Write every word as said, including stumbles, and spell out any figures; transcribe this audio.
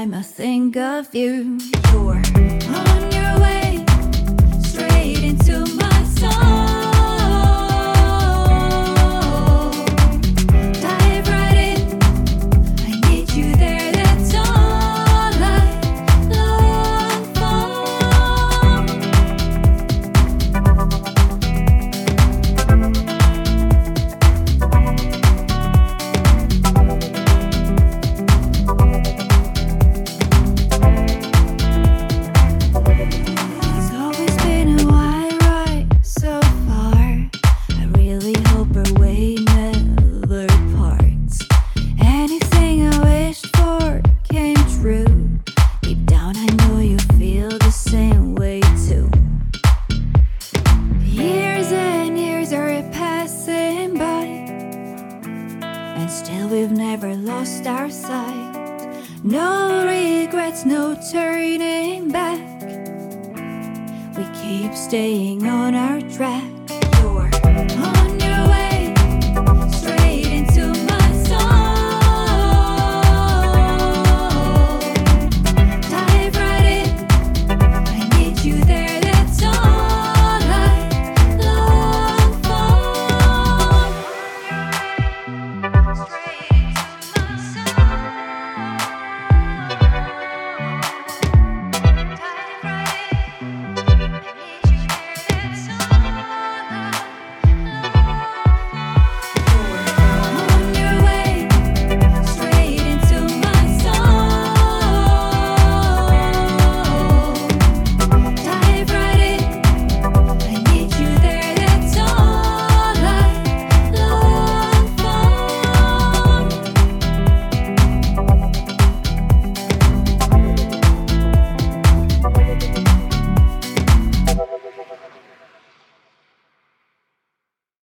time I think of you. You're on your way, straight into my soul. Dive right in, I need you there, that's all I long It's always been a wide ride so far. I really hope our way never parts. Anything I wished for came true. Deep down I know you feel the same way too. Years and years are passing by, and still we've never lost our sight. No regrets, no turning back. We keep staying on our track.